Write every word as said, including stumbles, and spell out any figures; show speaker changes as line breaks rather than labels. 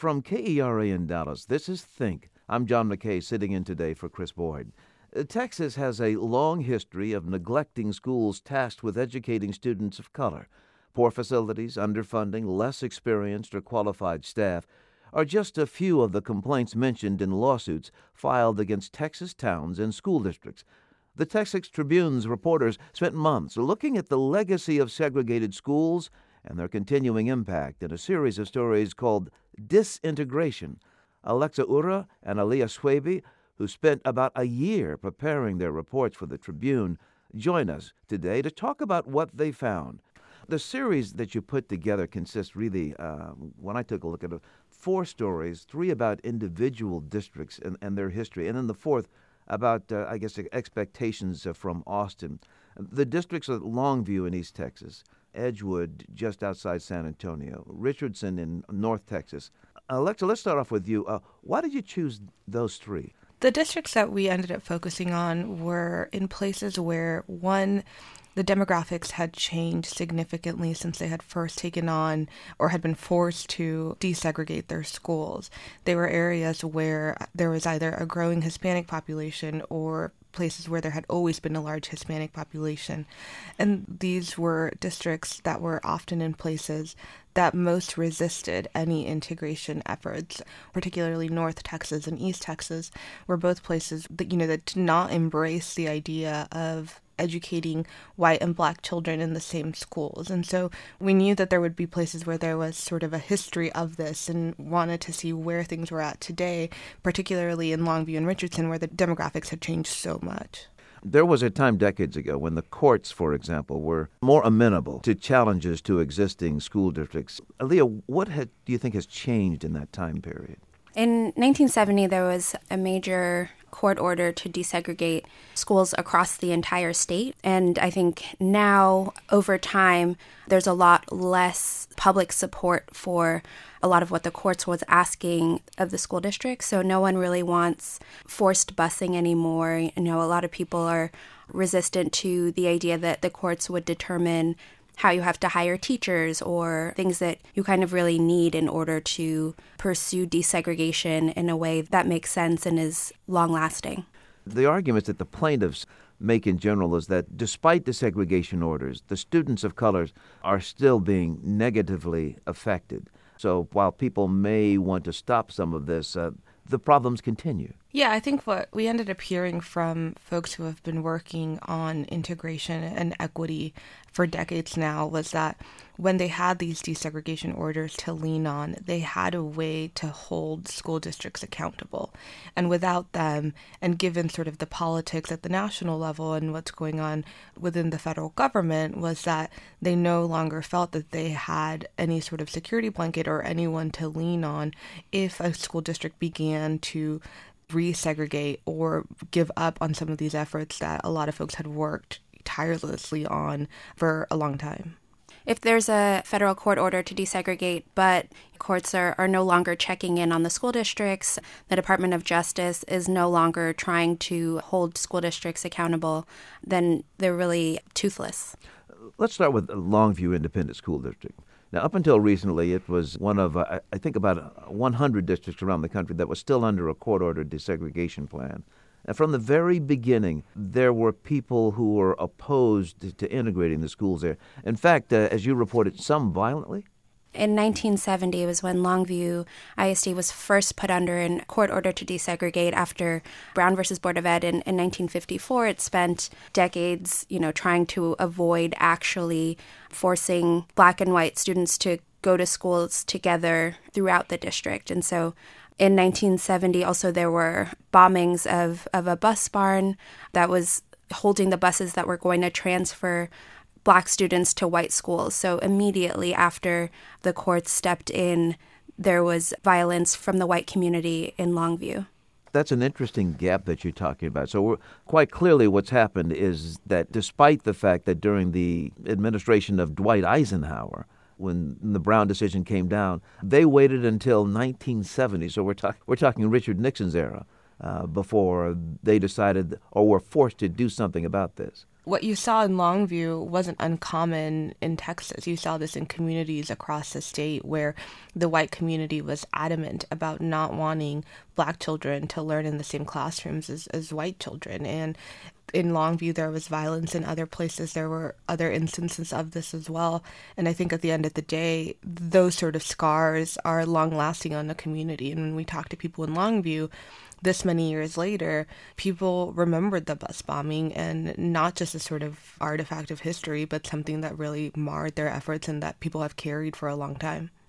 From K E R A in Dallas, this is Think. I'm John McKay, sitting in today for Chris Boyd. Uh, Texas has a long history of neglecting schools tasked with educating students of color. Poor facilities, underfunding, less experienced or qualified staff are just a few of the complaints mentioned in lawsuits filed against Texas towns and school districts. The Texas Tribune's reporters spent months looking at the legacy of segregated schools and their continuing impact in a series of stories called Disintegration. Alexa Ura and Aliyah Swaby, who spent about a year preparing their reports for the Tribune, join us today to talk about what they found. The series that you put together consists really, uh, when I took a look at it, four stories, three about individual districts and, and their history, and then the fourth about, uh, I guess, expectations uh, from Austin. The districts are Longview in East Texas, Edgewood just outside San Antonio, Richardson in North Texas. Alexa, let's start off with you. Uh, why did you choose those three?
The districts that we ended up focusing on were in places where, one, the demographics had changed significantly since they had first taken on or had been forced to desegregate their schools. They were areas where there was either a growing Hispanic population or places where there had always been a large Hispanic population. And these were districts that were often in places that most resisted any integration efforts. Particularly North Texas and East Texas were both places that, you know, that did not embrace the idea of educating white and black children in the same schools. And so we knew that there would be places where there was sort of a history of this and wanted to see where things were at today, particularly in Longview and Richardson, where the demographics had changed so much.
There was a time decades ago when the courts, for example, were more amenable to challenges to existing school districts. Aliyah, what had, do you think has changed in that time period?
In nineteen seventy, there was a major court order to desegregate schools across the entire state. And I think now, over time, there's a lot less public support for a lot of what the courts was asking of the school districts. So no one really wants forced busing anymore. You know, a lot of people are resistant to the idea that the courts would determine how you have to hire teachers or things that you kind of really need in order to pursue desegregation in a way that makes sense and is long-lasting.
The arguments that the plaintiffs make in general is that despite the segregation orders, the students of color are still being negatively affected. So while people may want to stop some of this, uh, the problems continue.
Yeah, I think what we ended up hearing from folks who have been working on integration and equity for decades now was that when they had these desegregation orders to lean on, they had a way to hold school districts accountable. And without them, and given sort of the politics at the national level and what's going on within the federal government, was that they no longer felt that they had any sort of security blanket or anyone to lean on if a school district began to resegregate or give up on some of these efforts that a lot of folks had worked tirelessly on for a long time.
If there's a federal court order to desegregate, but courts are, are no longer checking in on the school districts, the Department of Justice is no longer trying to hold school districts accountable, then they're really toothless.
Let's start with Longview Independent School District. Now, up until recently, it was one of, uh, I think, about one hundred districts around the country that was still under a court-ordered desegregation plan. And from the very beginning, there were people who were opposed to integrating the schools there. In fact, uh, as you reported, some violently?
In nineteen seventy was when Longview I S D was first put under a court order to desegregate after Brown versus Board of Ed in, in nineteen fifty-four. It spent decades, you know, trying to avoid actually forcing black and white students to go to schools together throughout the district. And so in nineteen seventy, also there were bombings of, of a bus barn that was holding the buses that were going to transfer black students to white schools. So immediately after the courts stepped in, there was violence from the white community in Longview.
That's an interesting gap that you're talking about. So we're, quite clearly what's happened is that despite the fact that during the administration of Dwight Eisenhower, when the Brown decision came down, they waited until nineteen seventy. So we're, talk, we're talking Richard Nixon's era uh, before they decided or were forced to do something about this.
What you saw in Longview wasn't uncommon in Texas. You saw this in communities across the state where the white community was adamant about not wanting Black children to learn in the same classrooms as, as white children. And in Longview, there was violence. In other places, there were other instances of this as well. And I think at the end of the day, those sort of scars are long-lasting on the community. And when we talk to people in Longview, this many years later, people remembered the bus bombing, and not just a sort of artifact of history, but something that really marred their efforts and that people have carried for a long time.